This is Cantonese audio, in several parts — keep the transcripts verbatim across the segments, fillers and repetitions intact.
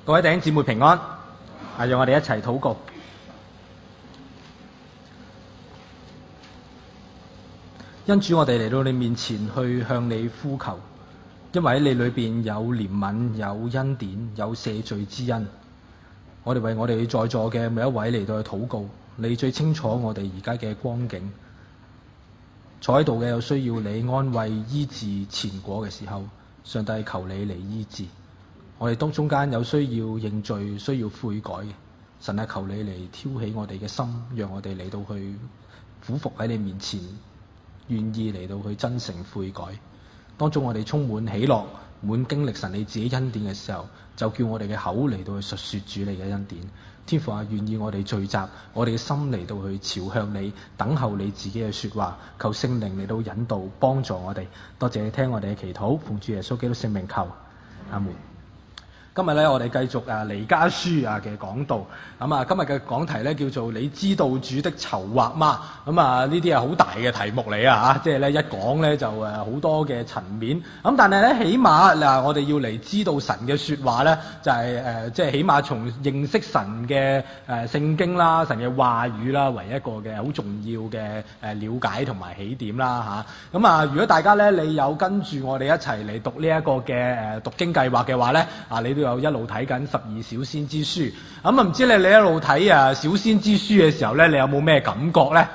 各位弟兄姊妹平安，啊，讓我哋一齊禱告。因主，我哋嚟到你面前去向你呼求，因為喺你裏邊有憐憫、有恩典、有赦罪之恩。我哋為我哋在座嘅每一位嚟到去禱告，你最清楚我哋而家嘅光景。坐喺度嘅有需要你安慰醫治前果嘅時候，上帝求你嚟醫治。我哋當中間有需要認罪、需要悔改嘅，神啊，求你嚟挑起我哋嘅心，讓我哋嚟到去俯伏喺你面前，願意嚟到去真誠悔改。當中我哋充滿喜樂、滿經歷神你自己恩典嘅時候，就叫我哋嘅口嚟到去述說主你嘅恩典。天父啊，願意我哋聚集我哋嘅心嚟到去朝向你，等候你自己嘅說話，求聖靈嚟到引導幫助我哋。多謝你聽我哋嘅祈禱，奉主耶穌基督聖名求，阿門。今日咧，我哋繼續啊彌迦書啊嘅講道。咁啊，今日嘅講題咧叫做你知道主的籌劃嗎？咁啊，呢啲係好大嘅題目嚟啊嚇，即係咧一講咧就誒好多嘅層面。咁但係咧，起碼嗱，我哋要嚟知道神嘅説話咧，就係誒即係起碼從認識神嘅誒聖經啦、神嘅話語啦，為一個嘅好重要嘅誒瞭解同埋起點啦嚇。咁啊，如果大家咧你有跟住我哋一齊嚟讀呢一個嘅誒讀經計劃嘅話咧，啊你都有一路睇緊十二小先知書。咁啊，唔知你你一路睇啊小先知書嘅時候咧，你有冇咩感覺咧？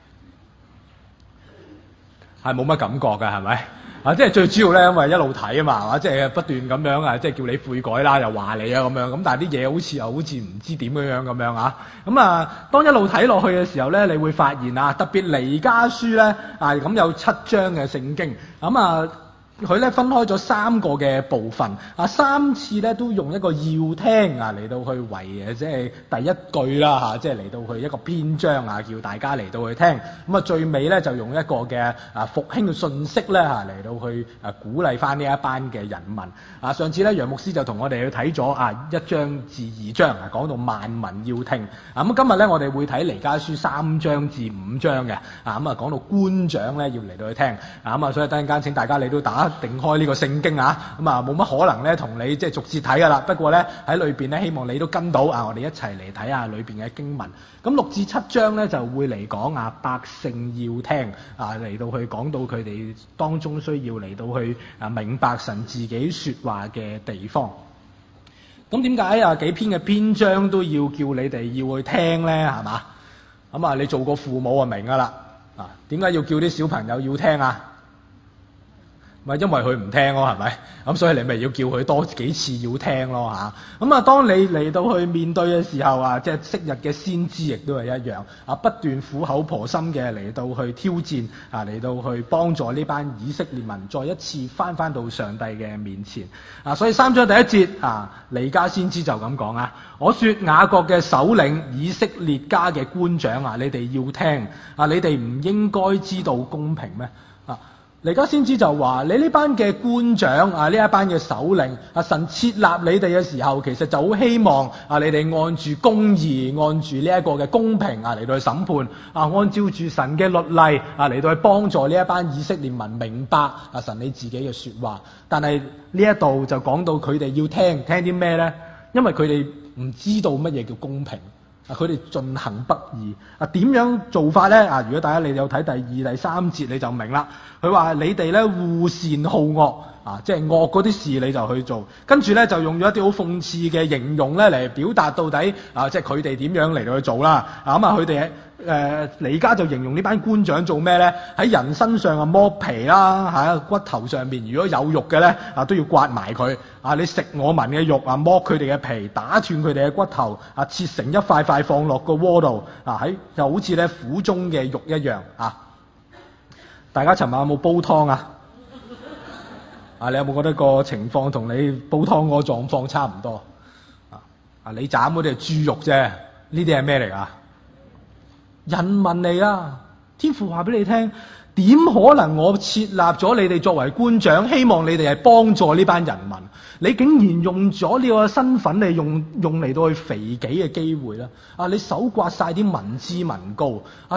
係冇乜感覺㗎，係咪？啊，即係最主要咧，因為一路睇啊嘛，係嘛，即係不斷咁樣啊，即係叫你悔改啦，又話你啊咁樣。咁但係啲嘢好似又好似唔知點樣樣咁樣啊。咁啊，當一路睇落去嘅時候咧，你會發現啊，特別彌迦書咧啊，咁有七章嘅聖經。咁啊。佢咧分開咗三個嘅部分，啊三次咧都用一個要聽啊嚟到去為誒，即係第一句啦嚇，即係嚟到去一個篇章啊，叫大家嚟到去聽。咁啊最尾咧就用一個嘅啊復興嘅信息咧嚇嚟到去啊鼓勵翻呢一班嘅人民。啊上次咧楊牧師就同我哋去睇咗啊一章至二章啊，講到萬民要聽。啊咁今日咧我哋會睇彌迦書三章至五章嘅，啊咁啊講到官長咧要嚟到去聽。啊咁啊所以等陣間請大家你都打定開呢個聖經啊，咁啊冇乜可能咧同你即係逐字睇噶啦。不過咧喺裏邊咧，希望你都跟到啊，我哋一齊嚟睇下裏邊嘅經文。咁六至七章咧就會嚟講啊，百姓要聽啊，嚟到去講到佢哋當中需要嚟到去啊明白神自己說話嘅地方。咁點解啊幾篇嘅篇章都要叫你哋要去聽咧？係嘛？咁啊你做個父母就明噶啦。啊點解要叫啲小朋友要聽啊？咪因為佢唔聽咯，係咪？咁所以你咪要叫佢多幾次要聽咯嚇。咁啊，當你嚟到去面對嘅時候啊，即係昔日嘅先知亦都係一樣啊，不斷苦口婆心嘅嚟到去挑戰啊，嚟到去幫助呢班以色列民再一次翻翻到上帝嘅面前啊。所以三章第一節啊，彌迦先知就咁講啊，我說雅各嘅首領、以色列家嘅官長啊，你哋要聽啊，你哋唔應該知道公平咩啊？彌迦先知就話：你呢班嘅官長啊，呢一班嘅首領啊，神設立你哋嘅時候，其實就好希望啊，你哋按住公義、按住呢一個嘅公平啊嚟到去審判啊，按照住神嘅律例啊嚟到去幫助呢一班以色列民明白啊神你自己嘅說話。但係呢一度就講到佢哋要聽聽啲咩呢？因為佢哋唔知道乜嘢叫公平。啊！佢哋進行不義啊，點樣做法咧？啊！如果大家你有睇第二、第三節，你就明啦。佢話你哋咧惡善好惡啊，即係惡嗰啲事你就去做，跟住咧就用咗一啲好諷刺嘅形容咧嚟表達到底啊，即係佢哋點樣嚟到去做啦。啊咁啊，佢哋誒彌迦就形容呢班官長做咩咧？喺人身上啊剝皮啦，喺骨頭上邊如果有肉嘅咧啊都要刮埋佢啊！你食我民嘅肉啊，剝佢哋嘅皮，打斷佢哋嘅骨頭啊，切成一塊塊放落個鍋度啊，喺就好似咧苦中嘅肉一樣啊！大家尋晚有冇煲湯啊？啊，你有冇覺得個情況同你煲湯嗰個狀況差唔多啊？啊，你斬嗰啲係豬肉啫，呢啲係咩嚟㗎？人民嚟啊！天父話俾你聽，點可能我設立咗你哋作為官長，希望你哋係幫助呢班人民？你竟然用咗呢個身份嚟用用嚟到去肥己嘅機會啦！啊，你搜刮晒啲民脂民膏啊！你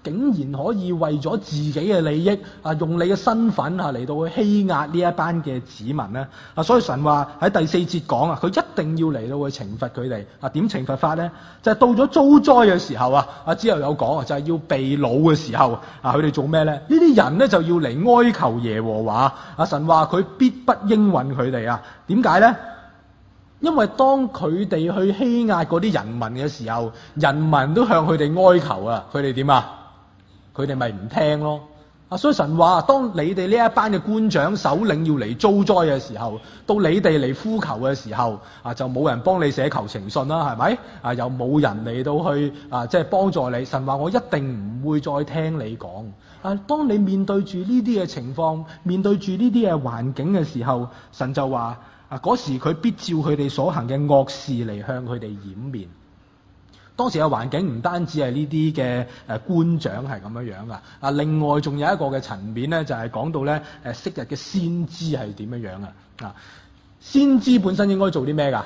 竟然可以為咗自己嘅利益啊，用你嘅身份啊嚟到去欺壓呢一班嘅子民咧啊，所以神話喺第四節講啊，佢一定要嚟到去懲罰佢哋啊，點懲罰法咧？就係、是、到咗遭災嘅時候啊，啊之後有講啊，就係、是、要被擄嘅時候啊，佢哋做咩咧？呢啲人咧就要嚟哀求耶和華啊，神話佢必不應允佢哋啊，點解咧？因為當佢哋去欺壓嗰啲人民嘅時候，人民都向佢哋哀求啊，佢哋點啊？佢哋咪唔聽咯啊！所以神話，當你哋呢一班嘅官長首領要嚟遭災嘅時候，到你哋嚟呼求嘅時候啊，就冇人幫你寫求情信啦，係咪啊？又冇人嚟到去啊，即係幫助你。神話我一定唔會再聽你講啊！當你面對住呢啲嘅情況，面對住呢啲嘅環境嘅時候，神就話。啊！嗰時佢必照佢哋所行嘅惡事嚟向佢哋掩面。當時嘅環境唔單止係呢啲嘅誒官長係咁樣樣噶，啊另外仲有一個嘅層面咧，就係、是、講到咧誒昔日嘅先知係點樣樣啊？啊，先知本身應該做啲咩㗎？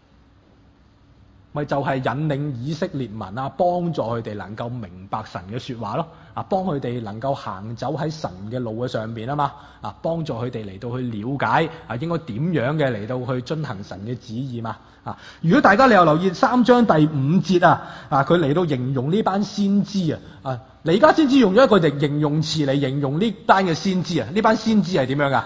咪就係引領以色列民啊，幫助佢哋能夠明白神嘅說話咯，啊，幫佢哋能夠行走喺神嘅路嘅上邊啊嘛，啊，幫助佢哋嚟到去了解啊，應該點樣嘅嚟到去遵行神嘅旨意嘛，啊，如果大家你又留意三章第五節啊，啊，佢嚟到形容呢班先知啊，啊，你而家先知用咗一個形容詞嚟形容呢班嘅先知啊，呢班先知係點樣噶？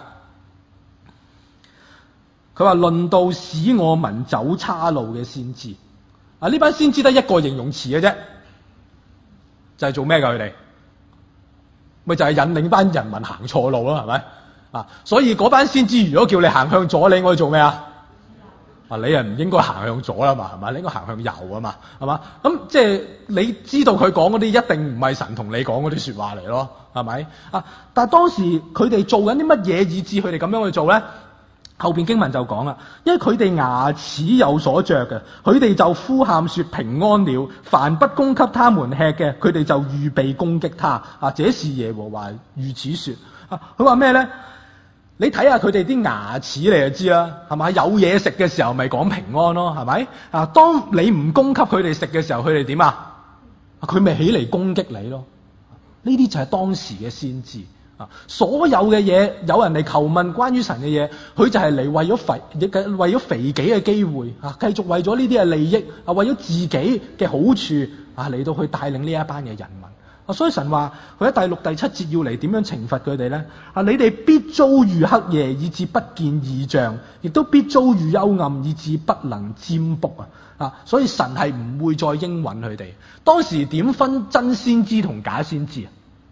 佢話論到使我民走岔路嘅先知。啊！呢班先知得一個形容詞嘅啫，就係、是、做咩㗎？佢哋咪就係、是、引領班人民行錯路咯，係咪啊？所以嗰班先知如果叫你行向左，你應該做咩啊？啊！你係唔應該行向左啦嘛，係咪？你應該行向右啊嘛，係嘛？咁即係你知道佢講嗰啲一定唔係神同你講嗰啲説話嚟咯，係咪啊？但係當時佢哋做緊啲乜嘢，以致佢哋咁樣去做咧？後邊經文就講啦，因為佢哋牙齒有所著嘅，佢哋就呼喊說平安了。凡不供給他們吃嘅，佢哋就預備攻擊他。啊，這是耶和華如此說。啊，佢話咩咧？你睇下佢哋啲牙齒，你就知啦，係咪？有嘢食嘅時候咪講平安咯，係咪？啊，當你唔供給佢哋食嘅時候，佢哋點啊？佢咪起嚟攻擊你咯。呢啲就係當時嘅先知。啊！所有嘅嘢，有人嚟求問關於神嘅嘢，佢就係嚟為咗肥，亦嘅為咗肥己嘅機會啊，繼續為咗呢啲嘅利益啊，為咗自己嘅好處啊，嚟到去帶領呢一班嘅人民啊。所以神話佢喺第六、第七節要嚟點樣懲罰佢哋咧？啊，你哋必遭遇黑夜，以致不見異象，亦都必遭遇幽暗，以致不能占卜啊！啊，所以神係唔會再應允佢哋。當時點分真先知同假先知啊？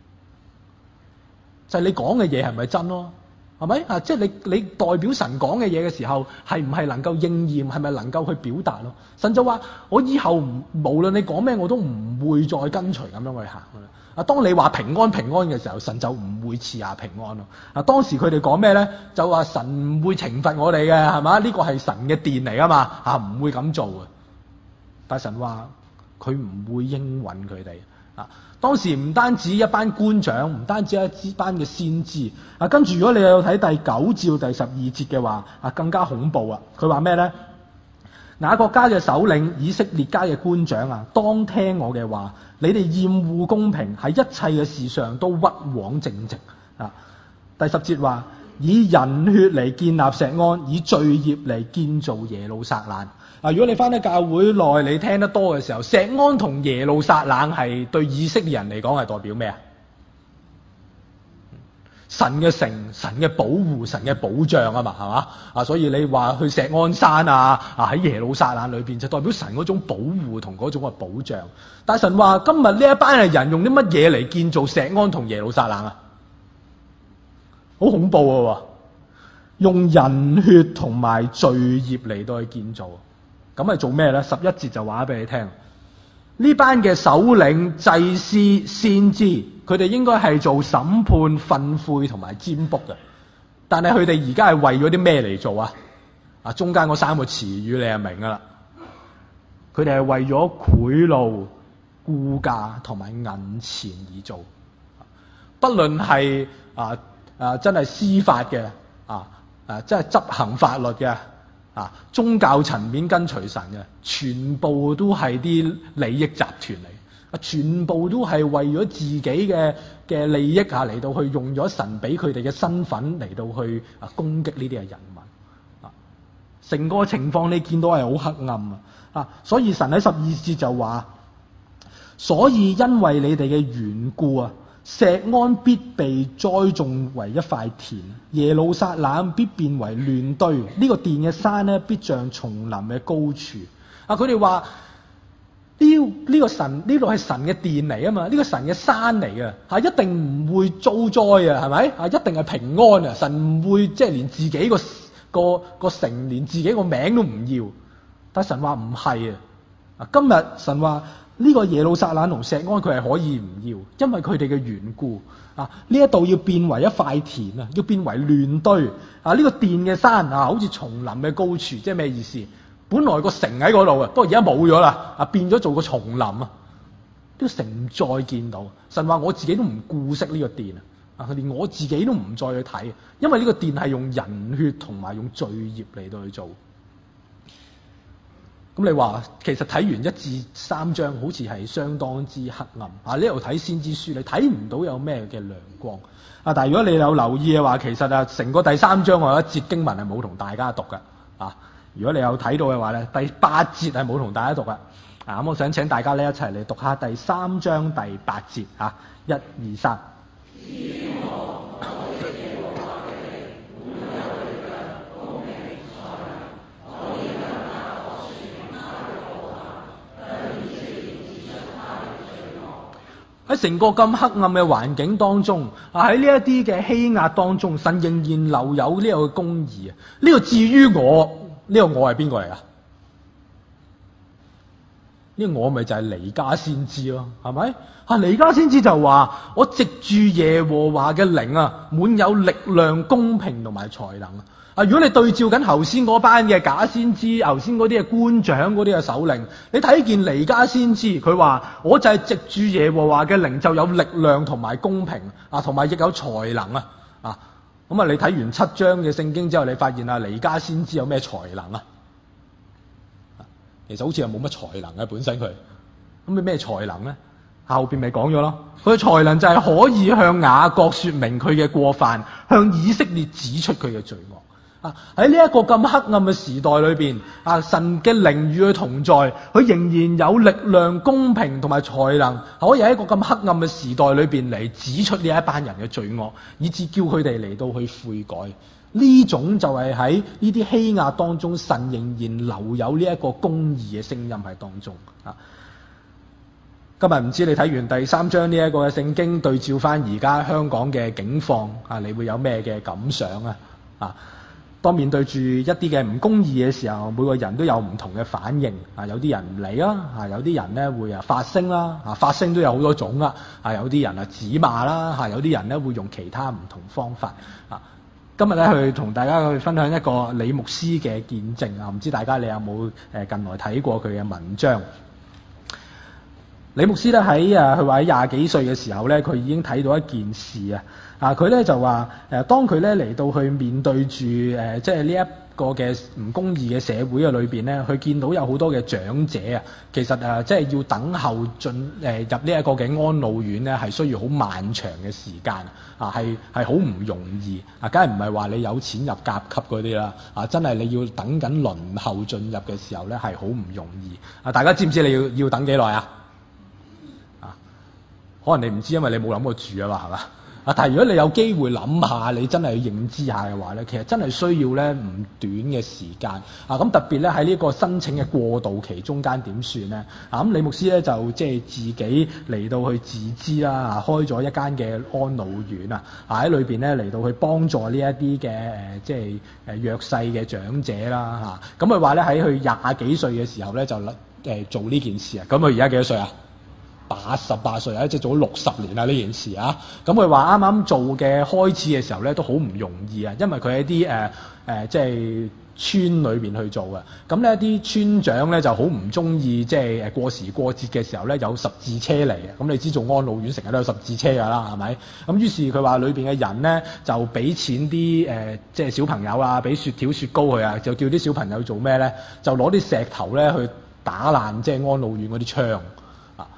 就係你講嘅嘢係咪真咯？係咪啊？即係你你代表神講嘅嘢嘅時候，係唔係能夠應驗？係咪能夠去表達咯？神就話：我以後唔無論你講咩，我都唔會再跟隨咁樣去行㗎啦。啊，當你話平安平安嘅時候，神就唔會賜下平安咯。啊，當時佢哋講咩咧？就話神唔會懲罰我哋嘅，係嘛？呢個係神嘅殿嚟㗎嘛，啊，唔會咁做嘅。但神話佢唔會應允佢哋。啊！當時唔單止一班官長，唔單止一班嘅先知啊，跟住如果你有睇第九至第十二節嘅話，啊，更加恐怖啊！佢話咩咧？雅各家嘅首領、以色列家嘅官長啊，當聽我嘅話，你哋厭惡公平，喺一切嘅事上都屈枉正直啊！第十節話：以人血嚟建立錫安，以罪孽嚟建造耶路撒冷。啊！如果你翻喺教會內，你聽得多嘅時候，錫安同耶路撒冷係對以色列人嚟講係代表咩啊？神嘅城、神嘅保護、神嘅保障啊嘛，係嘛？啊，所以你話去錫安山啊，啊喺耶路撒冷裏邊就代表神嗰種保護同嗰種嘅保障。但神話今日呢一班嘅人用啲乜嘢嚟建造錫安同耶路撒冷啊？好恐怖嘅喎！用人血同埋罪孽嚟到去建造。咁係做咩咧？十一節就話俾你聽，呢班嘅首領、祭司、先知，佢哋應該係做審判、訓誨同埋占卜嘅。但係佢哋而家係為咗啲咩嚟做啊？啊，中間嗰三個詞語你就明噶啦。佢哋係為咗賄賂、雇價同埋銀錢而做。不論係啊啊真係司法嘅啊啊，真係執行法律嘅。啊，宗教層面跟隨神嘅，全部都係啲利益集團嚟。 啊，全部都係為咗自己嘅嘅利益啊嚟到去用咗神俾佢哋嘅身份嚟到去啊攻擊呢啲嘅人民啊，成個情況你見到係好黑暗啊！啊，所以神喺十二節就話：所以因為你哋嘅緣故啊，錫安必被栽種為一塊田，耶路撒冷必變為亂堆，呢、這個殿嘅山咧必像叢林嘅高處。啊，佢哋話呢呢個神呢度係神嘅殿嚟啊嘛，呢、這個神嘅山嚟嘅嚇，一定唔會遭災啊，係咪啊？一定係平安啊！神唔會即係連自己個個個城連自己個名都唔要。但神話唔係啊！啊，今日神話呢個耶路撒冷同錫安佢係可以唔要，因為佢哋嘅緣故啊，呢一度要變為一塊田啊，要變為亂堆啊！呢個殿嘅山啊，好似叢林嘅高處，即係咩意思？本來個城喺嗰度啊，不過而家冇咗啦，啊變咗做個叢林啊，呢個城唔再見到。神話我自己都唔顧惜呢個殿啊，啊連我自己都唔再去睇，因為呢個殿係用人血同埋用罪孽嚟到去做。咁你話其實睇完一至三章好似係相當之黑暗啊！呢度睇先知書你睇唔到有咩嘅亮光啊！但係如果你有留意嘅話，其實啊成個第三章我有一節經文係冇同大家讀嘅啊！如果你有睇到嘅話咧，第八節係冇同大家讀嘅啊！咁我想請大家咧一齊嚟讀下第三章第八節啊！一二三。喺成個咁黑暗嘅環境當中，啊喺呢一啲嘅欺壓當中，神仍然留有呢個公義啊！呢、這個至於我，呢、這個我係邊個嚟啊？呢、這個我咪就係彌迦先知咯，係咪？啊彌迦先知就話：我藉住耶和華嘅靈啊，滿有力量、公平同埋才能啊！啊！如果你對照緊頭先嗰班嘅假先知，頭先嗰啲嘅官長、嗰啲嘅首領，你睇見彌迦先知，佢話我就係藉住耶和華嘅靈，就有力量同埋公平啊，同埋亦有才能啊！啊，咁啊，你睇完七章嘅聖經之後，你發現啊，彌迦先知有咩才能啊？其實好似係冇乜才能嘅本身佢，咁你咩才能咧？後邊咪講咗咯，佢嘅才能就係可以向雅各說明佢嘅過犯，向以色列指出佢嘅罪惡。啊！喺呢一個咁黑暗嘅時代裏邊，啊神嘅靈與佢同在，佢仍然有力量、公平同埋才能，可以喺一個咁黑暗嘅時代裏邊嚟指出呢一班人嘅罪惡，以致叫佢哋嚟到去悔改。呢種就係喺呢啲欺壓當中，神仍然留有呢一個公義嘅聲音喺當中。啊！今日唔知你睇完第三章呢一個嘅聖經，對照翻而家香港嘅境況，啊，你會有咩嘅感想啊？啊！當面對住一啲嘅唔公義嘅時候，每個人都有唔同嘅反應啊！有啲人唔理啦，啊有啲人咧會啊發聲啦，啊發聲都有好多種啦，啊有啲人啊指罵啦，啊有啲人咧會用其他唔同方法啊！今日咧去同大家去分享一個李牧師嘅見證啊！唔知大家你有冇誒近來睇過佢嘅文章？李牧師咧喺誒佢話喺廿幾歲嘅時候咧，佢已經睇到一件事啊！啊佢咧就話誒，當佢咧嚟到去面對住誒即係呢一個嘅唔公義嘅社會嘅裏邊咧，佢見到有好多嘅長者啊，其實誒即係要等候進誒入呢一個嘅安老院咧，係需要好漫長嘅時間啊，係係好唔容易啊，梗係唔係話你有錢入甲級嗰啲啦啊，真係你要等緊輪候進入嘅時候咧，係好唔容易啊！大家知唔知你要要等幾耐啊？可能你唔知，因為你冇諗過住啊嘛，係嘛？啊，但係如果你有機會諗下，你真係要認知下嘅話咧，其實真係需要咧唔短嘅時間啊！咁特別咧喺呢個申請嘅過渡期中間點算咧？啊咁李牧師咧就即係自己嚟到去自資啦，啊開咗一間嘅安老院啊，喺裏邊咧嚟到去幫助呢一啲嘅誒即係誒弱勢嘅長者啦嚇。咁佢話咧喺佢廿幾歲嘅時候咧就誒、呃、做呢件事啊。咁佢而家幾多歲啊？八十八歲啊，即係做咗六十年啦呢件事啊！咁佢話啱啱做嘅開始嘅時候咧，都好唔容易啊，因為佢喺啲誒誒即係村裏邊去做嘅。咁咧啲村長咧就好唔中意，即係誒過時過節嘅時候咧有十字車嚟嘅。咁你知做安老院成日都有十字車㗎啦，係咪？咁於是佢話裏邊嘅人咧就俾錢啲誒即係小朋友啊，俾雪條雪糕佢啊，就叫啲小朋友做咩咧？就攞啲石頭咧去打爛即係安老院嗰啲窗。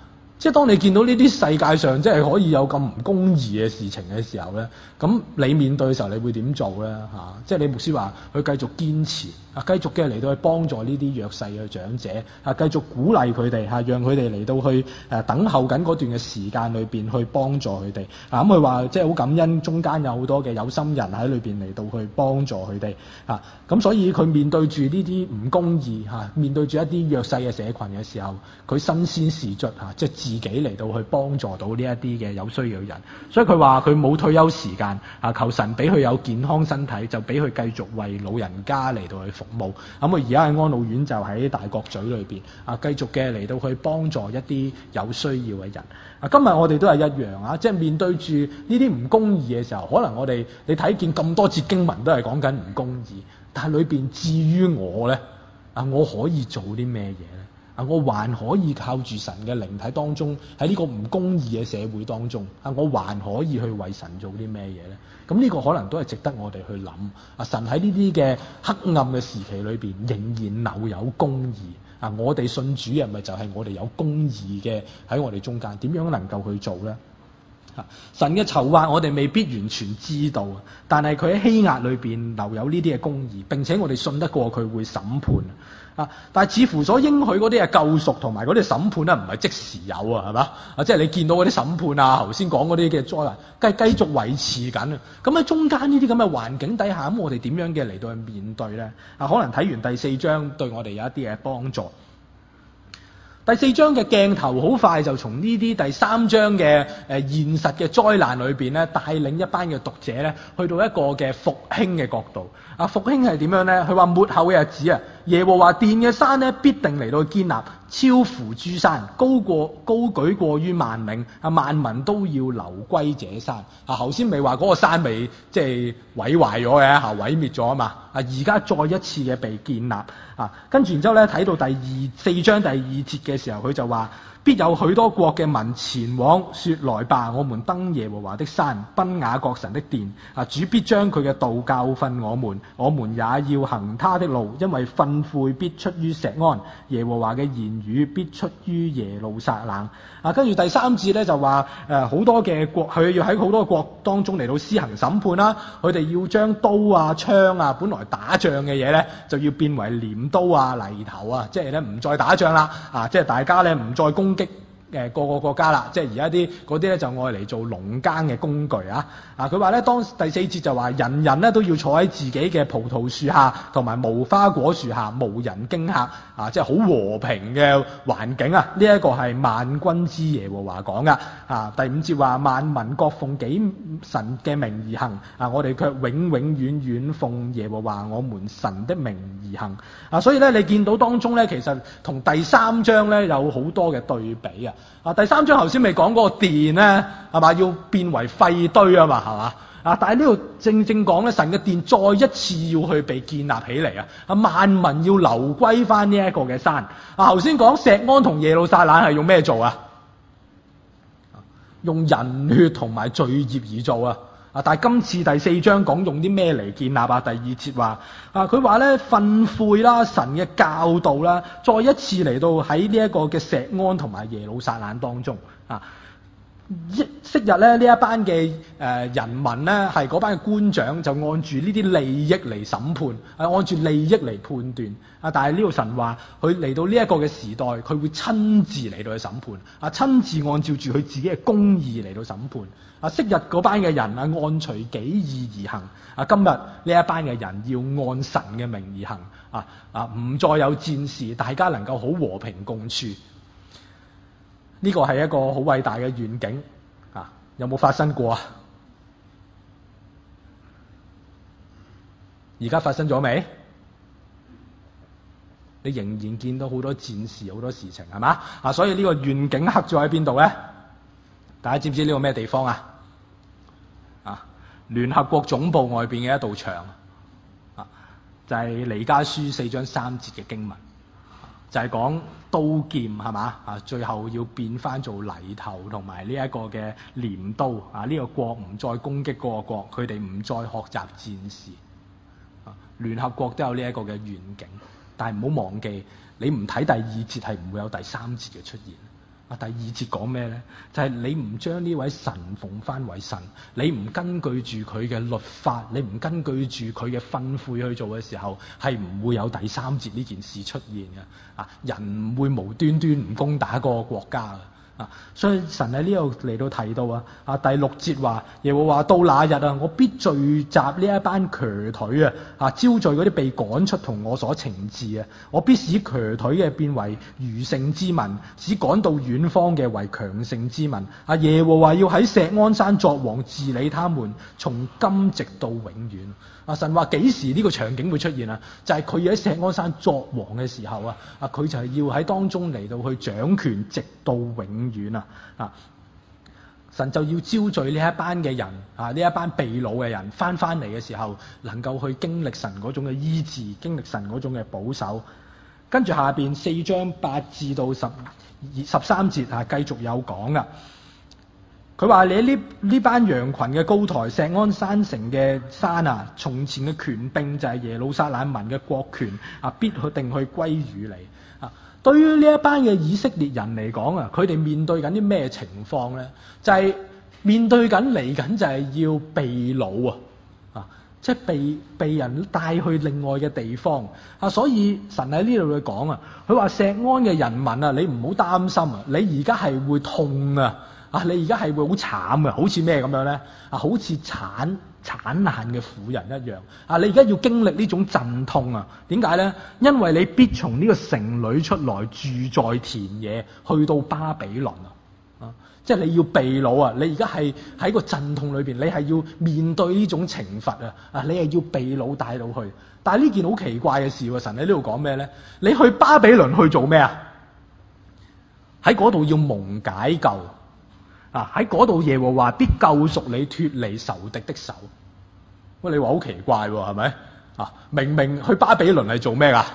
即係當你見到呢啲世界上即係可以有咁唔公義嘅事情嘅時候咧，咁你面對嘅時候，你會點做咧？嚇、啊，即係你牧師話佢繼續堅持啊，繼續嘅嚟到去幫助呢啲弱勢嘅長者啊，繼續鼓勵佢哋嚇，讓佢哋嚟到去誒、啊、等候緊嗰段嘅時間裏邊去幫助佢哋啊。咁佢話即係好感恩，中間有好多嘅有心人喺裏邊嚟到去幫助佢哋啊。咁所以佢面對住呢啲唔公義嚇、啊，面對住一啲弱勢嘅社群嘅時候，佢身先士卒嚇，即係自己嚟到去幫助到呢一啲嘅有需要嘅人。所以佢話佢冇退休時間啊，求神俾佢有健康身體，就俾佢繼續為老人家嚟到去服務。咁佢而家喺安老院就喺大角咀裏邊啊，繼續嘅嚟到去幫助一啲有需要嘅人。啊，今日我哋都係一樣啊，即係面對住呢啲唔公義嘅時候，可能我哋你睇見咁多節經文都係講緊唔公義，但係裏邊至於我咧啊，我可以做啲咩嘢咧？啊，我還可以靠住神嘅靈體當中，喺呢個唔公義嘅社會當中，啊，我還可以去為神做啲咩嘢咧？咁呢個可能都係值得我哋去諗。啊，神喺呢啲嘅黑暗嘅時期裏邊，仍然留有公義。啊，我哋信主嘅咪就係我哋有公義嘅喺我哋中間，點樣能夠去做咧？啊，神嘅籌劃我哋未必完全知道，但係佢喺欺壓裏邊留有呢啲嘅公義，並且我哋信得過佢會審判。啊！但係似乎所應許嗰啲係救贖同埋嗰啲審判咧，唔係即時有啊，係嘛？啊，即係你見到嗰啲審判啊，頭先講嗰啲嘅災難，繼繼續維持緊啊。咁喺中間呢啲咁嘅環境底下，咁我哋點樣嘅嚟到去面對咧？啊，可能睇完第四章對我哋有一啲嘅幫助。第四章嘅鏡頭好快就從呢啲第三章嘅誒、呃、現實嘅災難裏邊咧，帶領一班嘅讀者咧，去到一個嘅復興嘅角度。啊，復興係點樣咧？佢話末後嘅日子啊，耶和華殿嘅山咧，必定嚟到建立，超乎諸山，高過高舉過於萬嶺。啊，萬民都要流歸這山。啊，頭先未話嗰個山未即係毀壞咗嘅，嚇毀滅咗啊嘛。啊，而家再一次嘅被建立。啊，跟住然之後咧，睇到第二四章第二節嘅時候，佢就話：必有許多國嘅民前往，說來吧，我們登耶和華的山，奔雅各神的殿。啊，主必將佢嘅道教訓我們，我們也要行他的路，因為訓誨必出於錫安，耶和華嘅言語必出於耶路撒冷。啊，跟住第三節咧就話誒好多嘅國，佢要喺好多國當中嚟到施行審判啦。佢哋要將刀啊、槍啊，本來打仗嘅嘢咧，就要變為鐮刀啊、犁頭啊，即係咧唔再打仗啦。啊，即係大家咧唔再攻擊誒個個國家啦，即係而家啲嗰啲咧就愛嚟做農耕嘅工具啊！啊，佢話咧當第四節就話人人咧都要坐喺自己嘅葡萄樹下同埋無花果樹下，無人驚嚇啊！即係好和平嘅環境啊！呢、這、一個係萬軍之耶和華講噶啊！第五節話萬民各奉己神嘅名而行啊！我哋卻永永遠遠奉耶和華我們神的名而行啊！所以咧你見到當中咧其實同第三章咧有好多嘅對比啊！啊，第三章頭先未講嗰個殿咧，係嘛要變為廢堆啊嘛，係嘛啊？但係呢度正正講咧，神嘅殿再一次要去被建立起嚟啊！啊，萬民要流歸翻呢一個嘅山啊！頭先講錫安同耶路撒冷係用咩做啊？用人血同埋罪孽而做啊！啊，但係今次第四章講用啲咩嚟建立啊？第二節話啊，佢話咧訓誨啦，神嘅教導啦，再一次嚟到喺呢一個嘅錫安同埋耶路撒冷當中啊。一昔日咧呢一班嘅誒、呃、人民咧係嗰班嘅官長就按住呢啲利益嚟審判，係、啊、按住利益嚟判斷啊！但係呢個神話佢嚟到呢一個嘅時代，佢會親自嚟到去審判啊，親自按照住佢自己嘅公義嚟到審判啊！昔日嗰班嘅人啊，按隨己意而行啊，今日呢一班嘅人要按神嘅名而行啊啊！唔再有戰事，大家能夠好和平共處。呢個係一個好偉大嘅願景啊！有冇發生過啊？而家發生咗未？你仍然見到好多戰事、好多事情，係嘛？啊，所以呢個願景刻咗喺邊度咧？大家知唔知呢個咩地方啊？啊，聯合國總部外邊嘅一道牆啊，就係彌迦書四章三節嘅經文。就係講刀劍係嘛啊，最後要變翻做犁頭同埋呢一個嘅鐮刀啊！呢、這個國唔再攻擊嗰個國，佢哋唔再學習戰事啊！聯合國都有呢一個嘅願景，但係唔好忘記，你唔睇第二節係唔會有第三節嘅出現啊，第二節講咩咧？就係、是、你唔將呢位神奉翻為神，你唔根據住佢嘅律法，你唔根據住佢嘅吩咐去做嘅時候，係唔會有第三節呢件事出現嘅。啊，人唔會無端端唔攻打嗰個國家嘅。啊，所以神喺呢度嚟到提到啊，啊第六節話，耶和華到那日啊，我必聚集呢一班瘸腿啊，啊招聚嗰啲被趕出同我所懲治啊，我必使瘸腿嘅變為餘剩之民，使趕到遠方嘅為強盛之民。啊，耶和華要喺錫安山作王治理他們，從今直到永遠。啊，神話幾時呢個場景會出現啊？就係佢要喺錫安山作王嘅時候啊，啊佢就係要喺當中嚟到去掌權，直到永遠啊！啊，神就要招聚呢一班嘅人啊，呢一班被擄嘅人翻翻嚟嘅時候，能夠去經歷神嗰種嘅醫治，經歷神嗰種嘅保守。跟住下邊四章八至到十二十三節啊，繼續有講啊。佢話：你呢呢班羊群嘅高台，錫安山城嘅山啊，從前嘅權柄就係耶路撒冷民嘅國權啊，必去定去歸於你啊。對於呢一班嘅以色列人嚟講啊，佢哋面對緊啲咩情況咧？就係、是、面對緊嚟緊就係要被擄啊，啊，即係被被人帶去另外嘅地方啊。所以神喺呢度去講啊，佢話錫安嘅人民啊，你唔好擔心啊，你而家係會痛啊。啊！你而家係會好慘嘅，好似咩咁樣咧？啊，好似產產難嘅婦人一樣。啊，你而家要經歷呢種陣痛啊？點解咧？因為你必從呢個城裏出來，住在田野，去到巴比倫啊！啊，即係你要被擄啊！你而家係喺個陣痛裏邊，你係要面對呢種懲罰啊！啊，你係要被擄帶到去。但係呢件好奇怪嘅事喎，神喺呢度講咩咧？你去巴比倫去做咩啊？喺嗰度要蒙解救。啊！喺嗰度耶和華必救贖你脫離仇敵的手。喂，你話好奇怪喎，係咪？啊，明明去巴比倫係做咩㗎？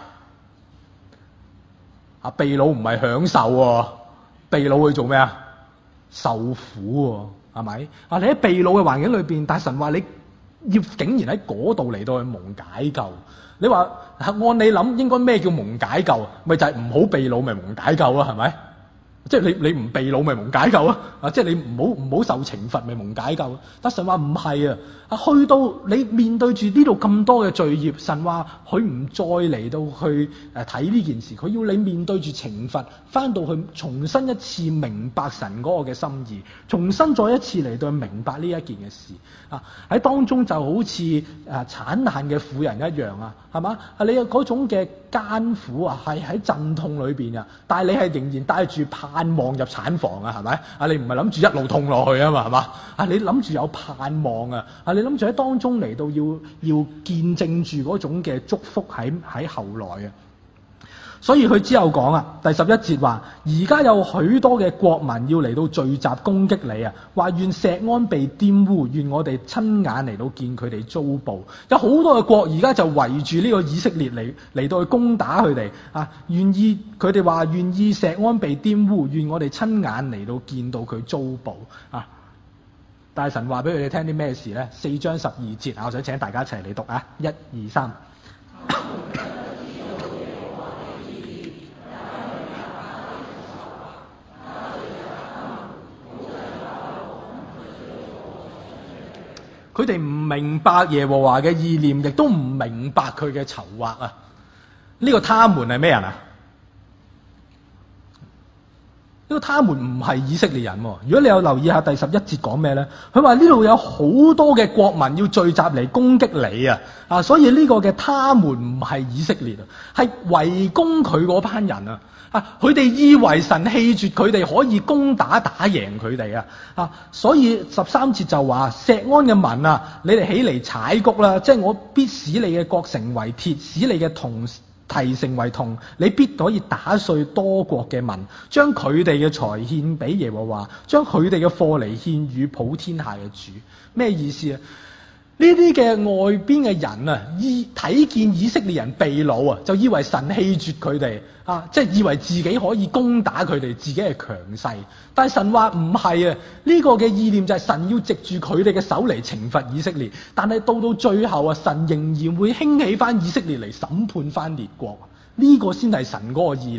啊，被擄唔係享受喎，被擄去做咩啊？受苦喎，係咪？啊，你喺被擄嘅環境裏邊，但神話你要竟然喺嗰度嚟到去蒙解救。你話按你諗應該咩叫蒙解救？咪就係唔好被擄咪蒙解救啊？係咪？即係你你唔被擄咪蒙解救啊！啊，即係你唔好唔好受懲罰咪蒙解救啊！但神話唔係啊！啊，去到你面對住呢度咁多嘅罪孽，神話佢唔再嚟到去誒睇呢件事，佢要你面對住懲罰，翻到去重新一次明白神嗰個嘅心意，重新再一次嚟到明白呢一件嘅事啊！喺當中就好似誒產難嘅婦人一樣啊，係嘛？啊，你有嗰種嘅艱苦啊，係喺陣痛裏邊啊，但係你係仍然帶住盼望入產房啊，係咪？啊，你唔係諗住一路痛落去啊嘛，係嘛？啊，你諗住有盼望啊，啊，你諗住喺當中嚟到要要見證住嗰種嘅祝福喺喺後來啊。所以佢之後講啊，第十一節話：而家有許多嘅國民要嚟到聚集攻擊你啊！話願錫安被玷污，願我哋親眼嚟到見佢哋遭報。有好多嘅國而家就圍住呢個以色列嚟嚟到去攻打佢哋啊！願意佢哋話願意錫安被玷污，願我哋親眼嚟到見到佢遭報啊！大神話俾佢哋聽啲咩事呢？四章十二節啊，我想請大家一齊嚟讀啊！一二三。佢哋唔明白耶和華嘅意念，亦都唔明白佢嘅籌劃啊！呢個他們係咩人啊？呢個他們唔係以色列人喎。如果你有留意下第十一節講咩呢？佢話呢度有好多嘅國民要聚集嚟攻擊你啊！啊，所以呢個嘅他們唔係以色列啊，係圍攻佢嗰班人啊！啊，佢哋以為神棄絕佢哋可以攻打打贏佢哋啊！啊，所以十三節就話：錫安嘅民啊，你哋起嚟踩谷啦！即係我必使你嘅國成為鐵，使你嘅銅提成為銅，你必可以打碎多國嘅民，將佢哋嘅財獻俾耶和華，將佢哋嘅貨嚟獻與普天下嘅主。咩意思啊？呢啲嘅外邊嘅人啊，以睇見以色列人被擄啊，就以為神棄絕佢哋啊，即係以為自己可以攻打佢哋，自己係強勢。但係神話唔係啊，呢個嘅意念就係神要藉住佢哋嘅手嚟懲罰以色列，但係到到最後啊，神仍然會興起翻以色列嚟審判翻列國。呢個先係神嗰個意念啊！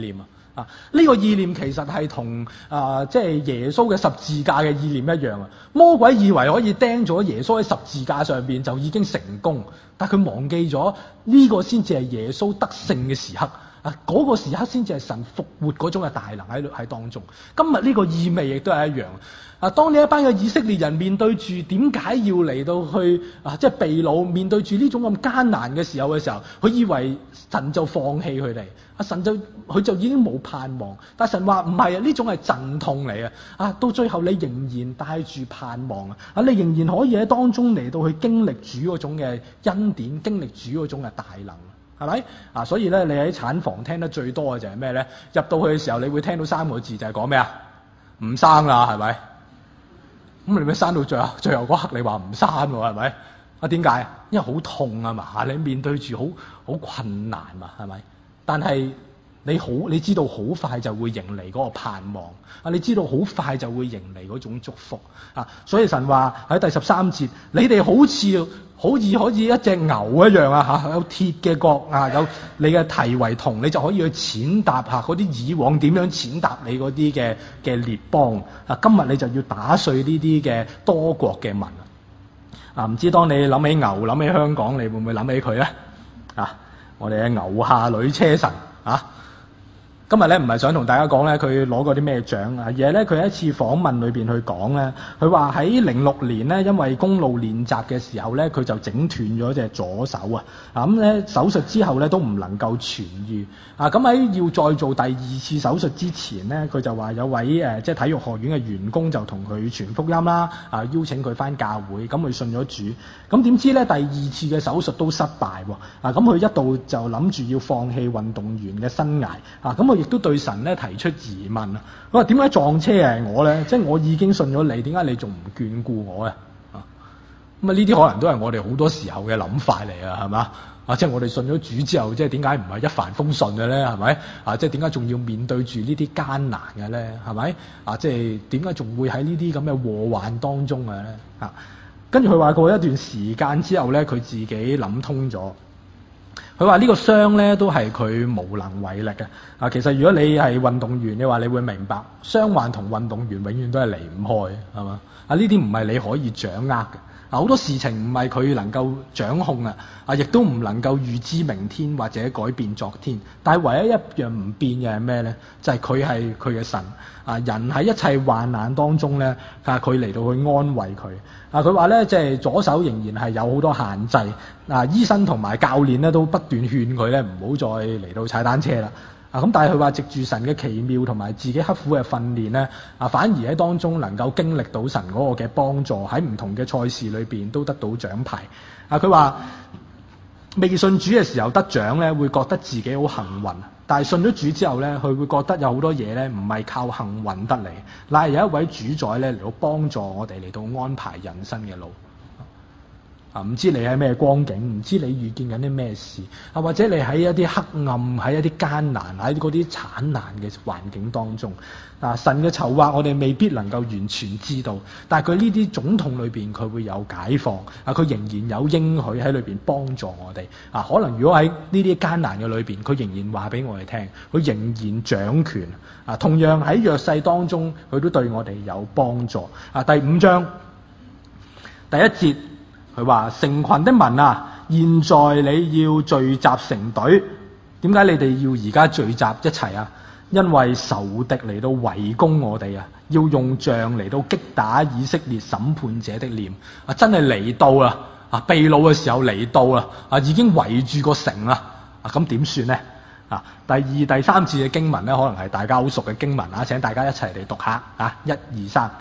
啊！呢、這個意念其實係同啊，即係耶穌嘅十字架嘅意念一樣啊！魔鬼以為可以釘咗耶穌喺十字架上邊就已經成功，但佢忘記咗呢個先至係耶穌得勝嘅時刻啊！嗰、那個時刻先至係神復活嗰種嘅大能喺喺當中。今日呢個意味亦都係一樣啊！當呢一班嘅以色列人面對住點解要嚟到去啊，即係被擄，面對住呢種咁艱難嘅時候嘅時候，佢以為神就放棄佢哋。啊！神就佢就已經冇盼望，但神話唔係啊，呢種係陣痛嚟啊！啊，到最後你仍然帶住盼望啊！啊，你仍然可以喺當中嚟到去經歷主嗰種嘅恩典，經歷主嗰種嘅大能，係咪？啊，所以咧，你喺產房聽得最多嘅就係咩咧？入到去嘅時候，你會聽到三個字，就係講咩啊？唔生啦，係咪？咁你咪生到最後最後嗰刻，你話唔生喎，係咪？啊，點解？因為好痛啊嘛！你面對住好好困難嘛，係咪？但係你好，你知道好快就會迎嚟嗰個盼望啊！你知道好快就會迎嚟嗰種祝福啊！所以神話喺第十三節，你哋好似好似好似一隻牛一樣啊！嚇，有鐵嘅角啊，有你嘅蹄為銅，你就可以去踐踏下嗰啲以往點樣踐踏你嗰啲嘅嘅列邦啊！今日你就要打碎呢啲嘅多國嘅民啊！唔知當你諗起牛，諗起香港，你會唔會諗起佢咧啊？我哋嘅牛下女車神啊！今日咧唔係想同大家講咧佢攞過啲咩獎啊，而係咧佢喺一次訪問裏邊去講咧，佢話喺零六年咧，因為公路練習嘅時候咧，佢就整斷咗隻左手啊！啊咁咧手術之後咧都唔能夠痊愈啊！咁喺要再做第二次手術之前咧，佢就話有位誒、呃、即係體育學院嘅員工就同佢傳福音啦，啊邀請佢返教會，咁佢信咗主。咁點知咧第二次嘅手術都失敗喎！啊咁佢一度就諗住要放棄運動員嘅生涯啊！咁佢亦都對神咧提出疑問啊！佢話點解撞車係我咧？即係我已經信咗你，點解你仲唔眷顧我咧？啊咁啊！呢啲可能都係我哋好多時候嘅諗法嚟啊，係嘛？啊即係我哋信咗主之後，即係點解唔係一帆風順嘅咧？係咪？啊即係點解仲要面對住呢啲艱難嘅咧？係咪？啊即係點解仲會喺呢啲咁嘅禍患當中嘅咧？啊！跟住佢話過一段時間之後咧，佢自己諗通咗。佢話呢個傷咧都係佢無能為力嘅。啊，其實如果你係運動員嘅話，你會明白傷患同運動員永遠都係離唔開，係嘛？啊，呢啲唔係你可以掌握嘅。啊，好多事情唔係佢能夠掌控啊，啊，亦都唔能夠預知明天或者改變昨天。但係唯一一樣唔變嘅係咩咧？就係佢係佢嘅神。啊，人喺一切患難當中咧，啊，佢嚟到去安慰佢。啊，佢話咧，即係左手仍然係有好多限制。啊，醫生同埋教練咧都不斷勸佢咧唔好再嚟到踩單車啦。啊，咁但係佢話藉住神嘅奇妙同埋自己刻苦嘅訓練咧，啊，反而喺當中能夠經歷到神嗰個嘅幫助，喺唔同嘅賽事裏邊都得到獎牌。啊，佢話未信主嘅時候得獎咧，會覺得自己好幸運。但係信咗主之後咧，佢會覺得有好多嘢咧唔係靠幸運得嚟，乃係有一位主宰咧嚟到幫助我哋嚟到安排人生嘅路。啊，唔知你喺咩光景，唔知你遇見緊啲咩事，啊，或者你喺一啲黑暗，喺一啲艱難，喺嗰啲慘難嘅環境當中，啊，神嘅籌劃我哋未必能夠完全知道，但係佢呢啲總統裏邊佢會有解放，啊，佢仍然有應許喺裏邊幫助我哋，啊，可能如果喺呢啲艱難嘅裏邊，佢仍然話俾我哋聽，佢仍然掌權，啊，同樣喺弱勢當中，佢都對我哋有幫助。啊，第五章第一節。佢話成群的民啊，現在你要聚集成隊，點解你哋要而家聚集一齊啊？因為仇敵嚟到圍攻我哋啊，要用杖嚟到擊打以色列審判者的臉啊！真係嚟到啦，啊，被擄嘅時候嚟到啦，啊，已經圍住個城啦，啊，咁點算呢？啊，第二、第三節嘅經文咧，可能係大家好熟嘅經文啊，請大家一齊嚟讀下啊，一二三。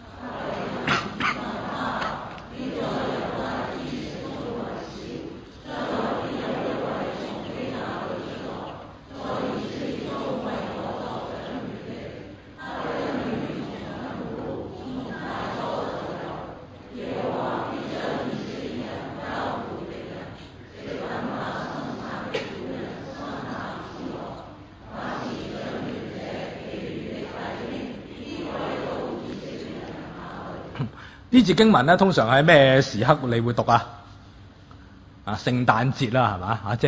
呢節經文咧，通常喺咩時刻你會讀啊？啊，聖誕節啦，係嘛？啊，即係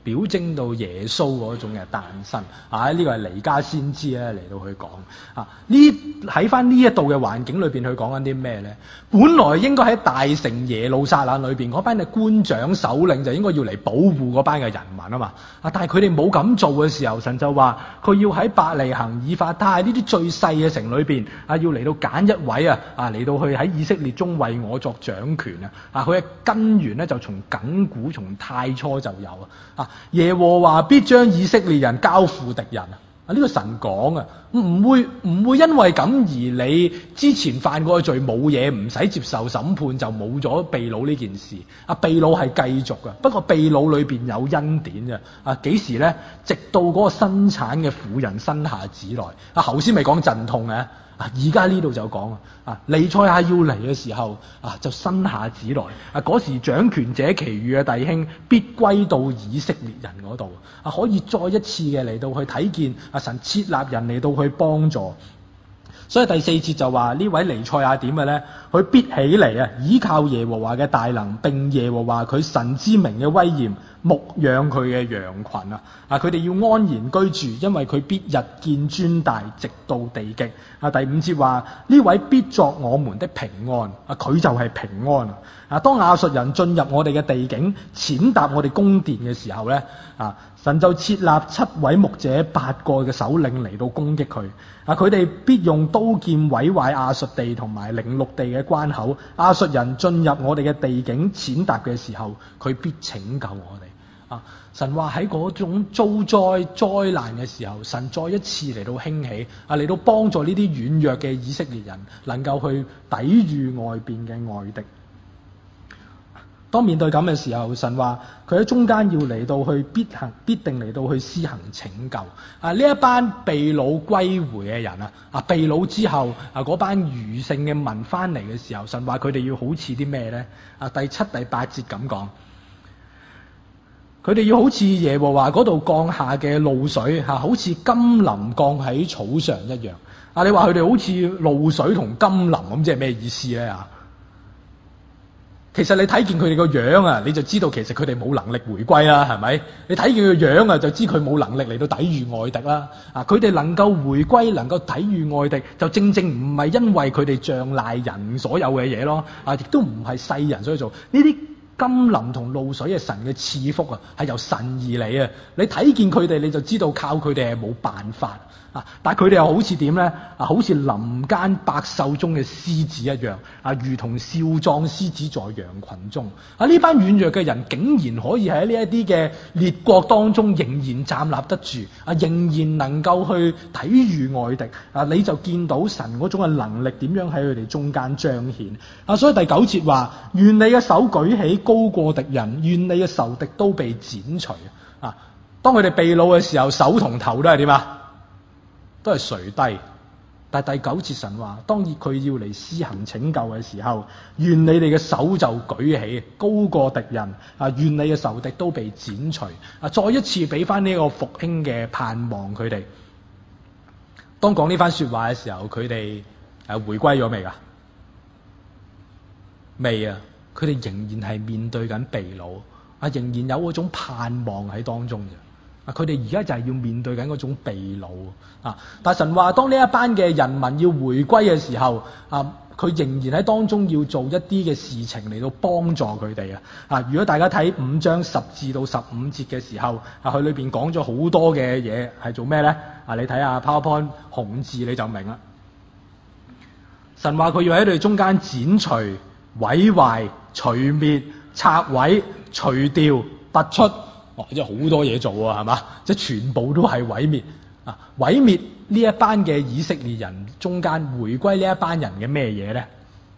表徵到耶穌嗰種嘅誕生啊！呢、這個係彌迦先知咧嚟到去講啊。呢喺翻呢一度嘅環境裏邊，佢講緊啲咩咧？本來應該喺大城耶路撒冷裏邊嗰班嘅官長首領就應該要嚟保護嗰班嘅人民啊嘛啊！但係佢哋冇咁做嘅時候，神就話佢要喺伯利恆、以法他呢啲最細嘅城裏邊啊，要嚟到揀一位啊啊嚟到去喺以色列中為我作掌權啊！啊，佢嘅根源咧就從亙古從太初就有啊！啊，耶和華必將以色列人交付敵人啊！啊，呢個神講啊，唔會唔會因為咁而你之前犯過嘅罪冇嘢，唔使接受審判就冇咗被擄呢件事啊！被擄係繼續嘅，不過被擄裏邊有恩典嘅啊！幾時咧？直到嗰個生產嘅婦人生下子來啊！頭先咪講陣痛嘅。啊！而家呢度就講啊，啊，彌賽亞要嚟嘅時候啊，就生下子來啊！嗰時掌權者其餘嘅弟兄必歸到以色列人嗰度啊，可以再一次嘅嚟到去睇見啊，神設立人嚟到去幫助。所以第四節就話呢位彌賽亞點嘅咧？佢必起嚟啊，依靠耶和華嘅大能，並耶和華佢神之名嘅威嚴，牧養佢嘅羊群啊！啊，佢哋要安然居住，因為佢必日見尊大，直到地極。啊，第五節話呢位必作我們的平安啊，佢就係平安啊！啊，當亞述人進入我哋嘅地境，踐踏我哋宮殿嘅時候咧，啊，神就設立七位牧者、八個嘅首領嚟到攻擊佢。啊，佢哋必用刀劍毀壞亞述地同埋寧錄地嘅關口。亞述人進入我哋嘅地境踐踏嘅時候，佢必拯救我哋。啊，神話喺嗰種遭災災難嘅時候，神再一次嚟到興起，啊，嚟到幫助呢啲軟弱嘅以色列人，能夠去抵禦外邊嘅外敵。當面對咁嘅時候，神話佢喺中間要嚟到去必行必定嚟到去施行拯救啊！呢一班被擄歸回嘅人啊，啊被擄之後啊嗰班餘剩嘅民翻嚟嘅時候，神話佢哋要好似啲咩咧？啊，第七、第八節咁講，佢哋要好似耶和華嗰度降下嘅露水嚇，好似甘霖降喺草上一樣。啊，你話佢哋好似露水同甘霖咁，即係咩意思咧？啊？其實你睇見佢哋個樣啊，你就知道其實佢哋冇能力回歸啦，係咪？你睇見佢個樣啊，就知佢冇能力嚟到抵禦外敵啦。啊，佢哋能夠回歸，能夠抵禦外敵，就正正唔係因為佢哋仗賴人所有嘅嘢咯。啊，亦都唔係世人所以做呢啲。甘霖同露水係神嘅賜福啊，係由神而嚟啊！你睇見佢哋，你就知道靠佢哋係冇辦法啊！但係佢哋又好似點咧？啊，好似林間百獸中嘅獅子一樣啊，如同少壯獅子在羊群中啊！呢班軟弱嘅人竟然可以喺呢一啲嘅列國當中仍然站立得住啊，仍然能夠去抵禦外敵啊！你就見到神嗰種嘅能力點樣喺佢哋中間彰顯啊！所以第九節話：願你嘅手舉起，高過敵人，願你嘅仇敵都被剪除啊！當佢哋被擄嘅時候，手同頭都係點啊？都係垂低。但係第九節神話，當佢要嚟施行拯救嘅時候，願你哋嘅手就舉起，高過敵人啊！願你嘅仇敵都被剪除啊！再一次俾翻呢個復興嘅盼望佢哋。當講呢番說話嘅時候，佢哋誒回歸咗未㗎？未啊！佢哋仍然係面對緊被擄啊，仍然有嗰種盼望喺當中嘅啊。佢哋而家就係要面對緊嗰種被擄啊。但神話，當呢一班嘅人民要回歸嘅時候啊，佢仍然喺當中要做一啲嘅事情嚟到幫助佢哋啊。啊，如果大家睇五章十至到十五節嘅時候啊，佢裏邊講咗好多嘅嘢係做咩咧？啊，你睇下 PowerPoint 紅字你就明啦。神話佢要喺佢哋中間剪除、毀壞、除滅、拆毀、除掉、拔出，哇！即係好多嘢做啊，係嘛？即係全部都係毀滅啊！毀滅呢一班嘅以色列人中間回歸呢一班人嘅咩嘢咧？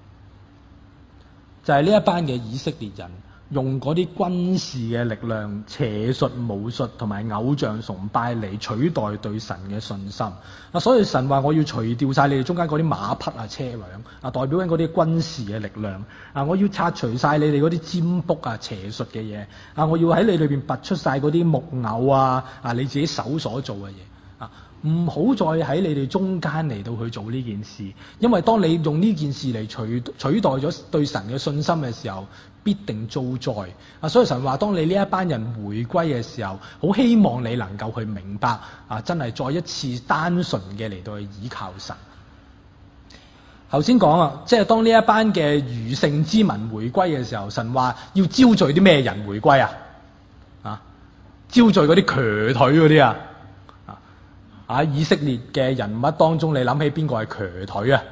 就係呢一班嘅以色列人用嗰啲軍事嘅力量、邪術、巫術同埋偶像崇拜嚟取代對神嘅信心啊！所以神話我要除掉晒你哋中間嗰啲馬匹啊、車輛啊，代表緊嗰啲軍事嘅力量啊！我要拆除晒你哋嗰啲占卜啊、邪術嘅嘢啊！我要喺你裏邊拔出晒嗰啲木偶啊啊！你自己手所做嘅嘢啊，唔好再喺你哋中間嚟到去做呢件事，因為當你用呢件事嚟取取代咗對神嘅信心嘅時候，必定遭災啊！所以神話，當你呢一班人回歸嘅時候，好希望你能夠去明白啊，真係再一次單純嘅嚟到去倚靠神。頭先講啊，即係當呢一班嘅餘剩之民回歸嘅時候，神話要招聚啲咩人回歸啊？啊，招聚嗰啲瘸腿嗰啲啊！啊，喺以色列嘅人物當中，你諗起邊個係瘸腿啊？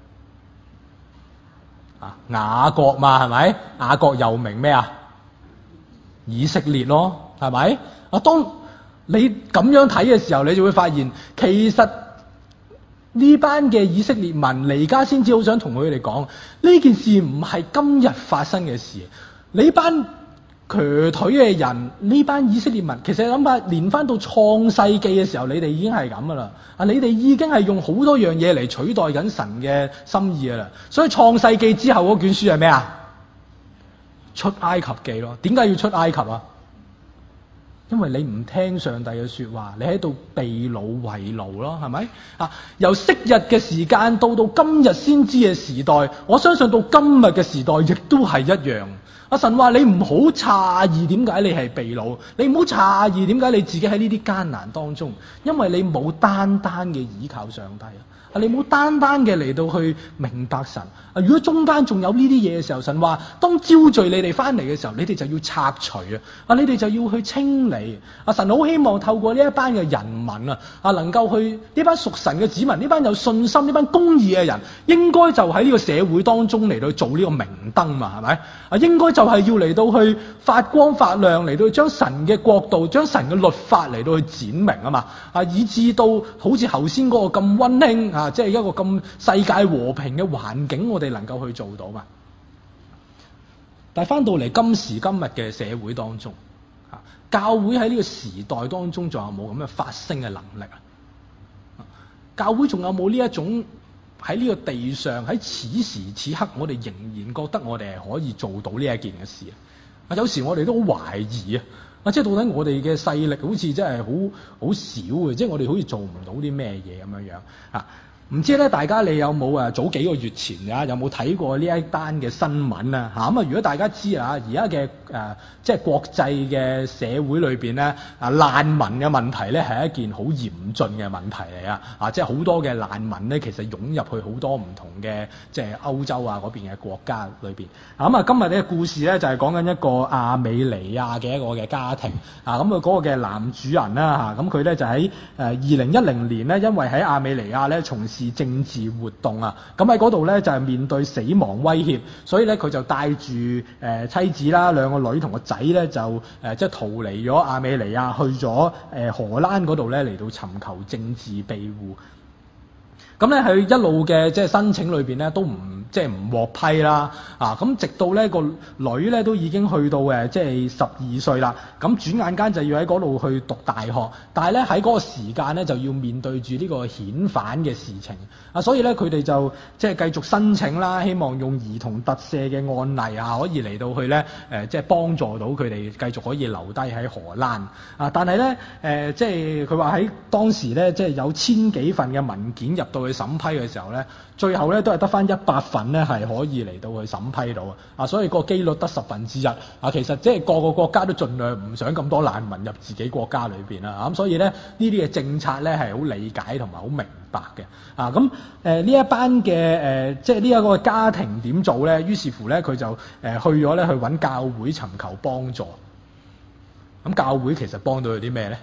啊，雅各嘛，係咪？雅各又名咩啊？以色列咯，係咪？啊，當你咁樣睇嘅時候，你就會發現，其實呢班嘅以色列民嚟而家先至好想同佢哋講，呢件事唔係今日發生嘅事。你班瘸腿嘅人，呢班以色列民，其實諗下，連翻到創世紀嘅時候，你哋已經係咁噶啦。啊，你哋已經係用好多樣嘢嚟取代緊神嘅心意噶啦。所以創世紀之後嗰卷書係咩啊？出埃及記咯。點解要出埃及啊？因為你唔聽上帝嘅說話，你喺度被擄為奴咯，係咪啊？由昔日嘅時間到到今日先知嘅時代，我相信到今日嘅時代亦都係一樣。阿神話，你唔好詫異點解你係被擄，你唔好詫異點解你自己喺呢啲艱難當中，因為你冇單單嘅倚靠上帝啊！你冇單單嘅嚟到去明白神啊！如果中間仲有呢啲嘢嘅時候，神話當招聚你哋翻嚟嘅時候，你哋就要拆除啊！啊，你哋就要去清理啊！神好希望透過呢一班嘅人民啊，啊能夠去呢班屬神嘅子民，呢班有信心、呢班公義嘅人，應該就喺呢個社會當中嚟到做呢個明燈嘛，係咪啊？應該就係要嚟到去發光發亮，嚟到去將神嘅國度、將神嘅律法嚟到去展明啊嘛！啊，以至到好似頭先嗰個咁溫馨啊！即係一個咁世界和平嘅環境，我哋能夠去做到嘛？但係翻到嚟今時今日嘅社會當中，啊，教會喺呢個時代當中仲有冇咁嘅發聲嘅能力啊？教會仲有冇呢一種喺呢個地上喺此時此刻，我哋仍然覺得我哋係可以做到呢一件嘅事啊？有時我哋都好懷疑啊！啊，即係到底我哋嘅勢力好似真係好好少嘅，即係我哋好似做唔到啲咩嘢咁樣樣啊？唔知咧，大家你有冇啊？早幾個月前啊，有冇睇過呢一單嘅新聞啊？嚇咁啊！如果大家知啊，而家嘅誒即係國際嘅社會裏邊咧，啊難民嘅問題咧係一件好嚴峻嘅問題嚟啊！啊，即係好多嘅難民咧，其實湧入去好多唔同嘅即係歐洲啊嗰邊嘅國家裏邊。啊咁啊，今日呢個故事咧就係講緊一個亞美尼亞嘅一個嘅家庭啊。咁啊嗰個嘅男主人啦嚇，咁佢咧就喺誒二零一零年咧，因為喺亞美尼亞咧從事政治活動啊，咁喺嗰度咧就係面對死亡威脅，所以咧佢就帶住誒、呃、妻子啦、兩個女同個仔咧就誒、呃、即係逃離咗亞美尼亞，去咗誒、呃、荷蘭嗰度咧嚟到尋求政治庇護。咁咧佢一路嘅即係申請裏邊咧都唔即係唔獲批啦，啊咁直到咧個女咧都已經去到誒即係十二歲啦，咁轉眼間就要喺嗰度去讀大學，但係咧喺嗰個時間咧就要面對住呢個遣返嘅事情，啊所以咧佢哋就即係繼續申請啦，希望用兒童特赦嘅案例啊可以嚟到去咧誒即係幫助到佢哋繼續可以留低喺荷蘭，啊但係咧誒即係佢話喺當時咧即係有千幾份嘅文件入到去審批嘅時候咧，最後咧都係得返一百份咧係可以嚟到去審批到啊，所以個機率得十分之一啊。其實即係個個國家都盡量唔想咁多難民入自己國家裏邊啦，咁所以咧呢啲嘅政策咧係好理解同埋好明白嘅啊。咁誒呢一班嘅誒、呃、即係呢一個家庭點做咧？於是乎咧佢就誒、呃、去咗咧去揾教會尋求幫助。咁教會其實幫到佢啲咩咧？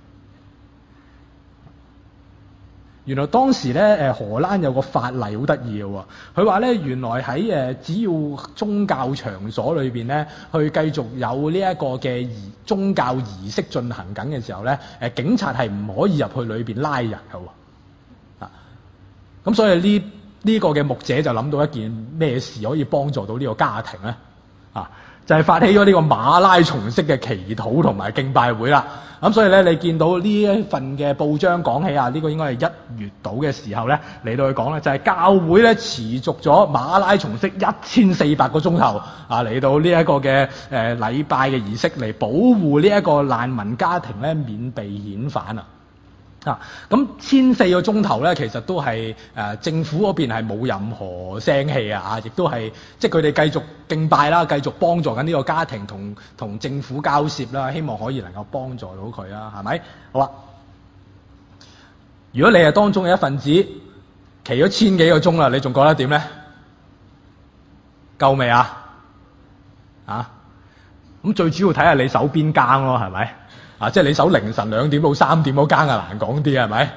原來當時咧，誒荷蘭有個法例好得意嘅喎，佢話咧原來喺誒只要宗教場所裏邊咧，去繼續有呢一個嘅儀宗教儀式進行緊嘅時候咧，誒警察係唔可以入去裏邊拉人嘅喎，啊，咁所以呢呢個嘅牧者就諗到一件咩事可以幫助到呢個家庭咧，啊，就係發起咗呢個馬拉松式嘅祈禱同埋敬拜會啦。咁所以咧，你見到呢一份嘅報章講起啊，呢個應該係一月度嘅時候咧嚟到去講咧，就係教會咧持續咗馬拉松式一千四百個鐘頭啊，嚟到呢一個嘅誒禮拜嘅儀式嚟保護呢一個難民家庭咧免被遣返啊。 啊，咁千四個鐘頭咧，其實都係誒、呃、政府嗰邊係冇任何聲氣啊，亦都係即係佢哋繼續敬拜啦，繼續幫助緊呢個家庭同同政府交涉啦，希望可以能夠幫助到佢啦，係咪？好啊，如果你係當中嘅一份子，騎咗千幾個鐘啦，你仲覺得點咧？夠未啊？啊？咁最主要睇下你守邊更咯，係咪？啊，即係你守凌晨兩點到三點嗰更啊，難講啲係咪？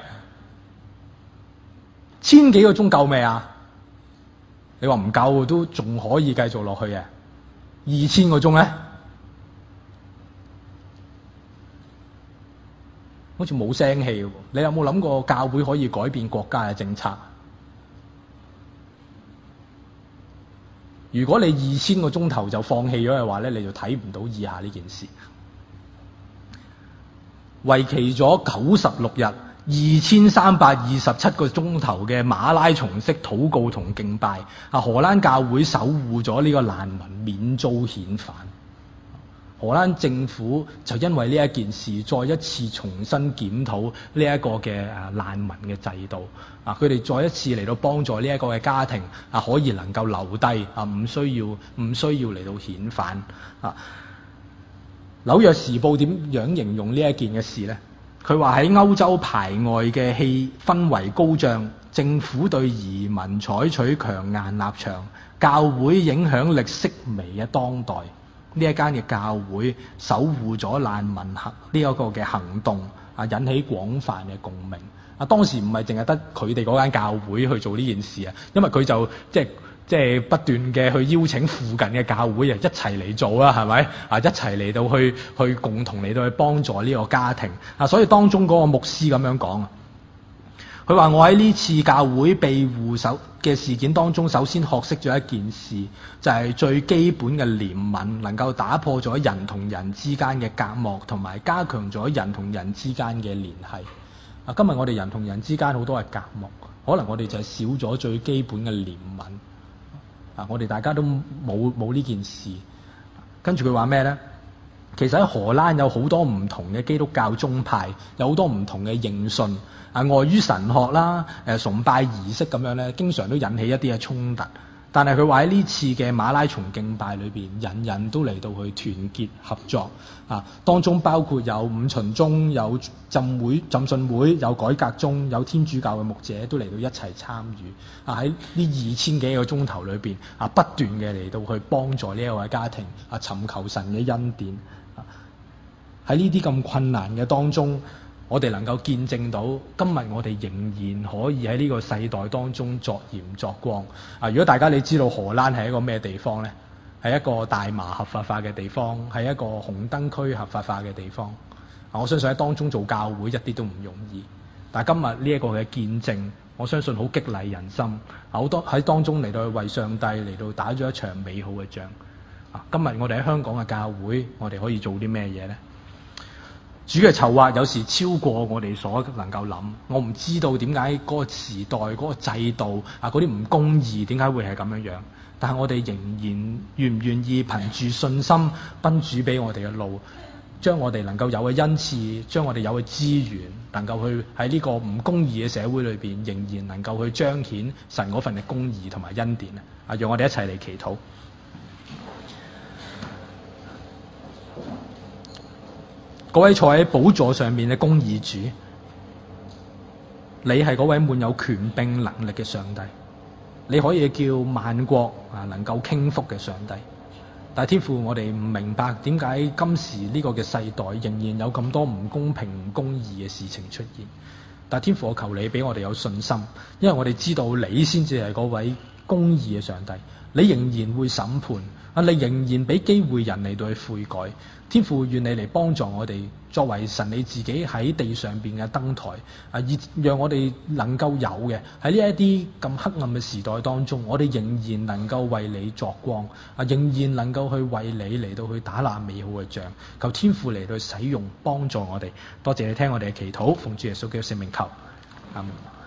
千幾個鐘夠未啊？你話唔夠都仲可以繼續落去嘅，二千個鐘咧，好似冇聲氣喎。你有冇諗過教會可以改變國家嘅政策？如果你二千個鐘頭就放棄咗嘅話咧，你就睇唔到以下呢件事。為期咗九十六日，二千三百二十七個鐘頭嘅馬拉松式禱告同敬拜，啊，荷蘭教會守護咗呢個難民免遭遣返。荷蘭政府就因為呢一件事，再一次重新檢討呢一個嘅誒難民嘅制度。啊，佢哋再一次嚟到幫助呢一個嘅家庭，啊，可以能夠留低，啊，唔需要唔需要嚟到遣返。啊，紐約時報點樣形容呢一件嘅事呢？佢話喺歐洲排外嘅氣氛圍高漲，政府對移民採取強硬立場，教會影響力式微嘅當代，呢一間嘅教會守護咗難民行呢一個嘅行動，啊，引起廣泛嘅共鳴。啊，當時唔係淨係得佢哋嗰間教會去做呢件事啊，因為佢就即係即係不斷嘅去邀請附近嘅教會啊一齊嚟做啦，係咪啊？一齊嚟到去去共同嚟到去幫助呢個家庭啊，所以當中嗰個牧師咁樣講啊，佢話我喺呢次教會庇護手嘅事件當中，首先學識咗一件事，就係最基本嘅憐憫，能夠打破咗人同人之間嘅隔膜，同埋加強咗人同人之間嘅聯繫。啊，今日我哋人同人之間好多係隔膜，可能我哋就係少咗最基本嘅憐憫。啊，我哋大家都冇冇呢件事。跟住佢話咩呢？其實喺荷蘭有好多唔同嘅基督教宗派，有好多唔同嘅認信。啊，礙於神學啦、誒崇拜儀式咁樣咧，經常都引起一啲嘅衝突。但係佢話喺呢次嘅馬拉松敬拜裏邊，人人都嚟到去團結合作。啊，當中包括有五旬宗、有浸會、浸信會、有改革宗、有天主教嘅牧者都嚟到一齊參與。啊，喺呢二千幾個鐘頭裏邊，啊不斷嘅嚟到去幫助呢一位家庭，啊尋求神嘅恩典。喺呢啲咁困難嘅當中，我哋能夠見證到今日我哋仍然可以喺呢個世代當中作鹽作光。啊，如果大家你知道荷蘭係一個咩地方呢？係一個大麻合法化嘅地方，係一個紅燈區合法化嘅地方。啊，我相信喺當中做教會一啲都唔容易。但係今日呢一個嘅見證，我相信好激勵人心。好多喺當中嚟到去為上帝嚟到打咗一場美好嘅仗。啊，今日我哋喺香港嘅教會，我哋可以做啲咩嘢呢？主嘅籌劃有時超過我哋所能夠諗，我唔知道點解嗰個時代、嗰個制度啊、嗰啲唔公義點解會係咁樣樣，但係我哋仍然願唔願意憑住信心奔主俾我哋嘅路，將我哋能夠有嘅恩賜，將我哋有嘅資源，能夠去喺呢個唔公義嘅社會裏邊，仍然能夠去彰顯神嗰份嘅公義同埋恩典啊！讓我哋一齊嚟祈禱。嗰位坐喺寶座上面嘅公義主，你係嗰位滿有權柄能力嘅上帝，你可以叫萬國啊能夠傾覆嘅上帝。但係天父，我哋唔明白點解今時呢個嘅世代仍然有咁多唔公平、唔公義嘅事情出現。但係天父，我求你俾我哋有信心，因為我哋知道你先至係嗰位公義嘅上帝，你仍然會審判啊！你仍然俾機會人嚟到去悔改。天父，願你嚟幫助我哋，作為神你自己喺地上邊嘅燈台啊，以讓我哋能夠有嘅喺呢一啲咁黑暗嘅時代當中，我哋仍然能夠為你作光啊，仍然能夠去為你嚟到去打那美好嘅仗。求天父嚟到使用幫助我哋。多謝你聽我哋嘅祈禱，奉主耶穌基督聖名求，阿門。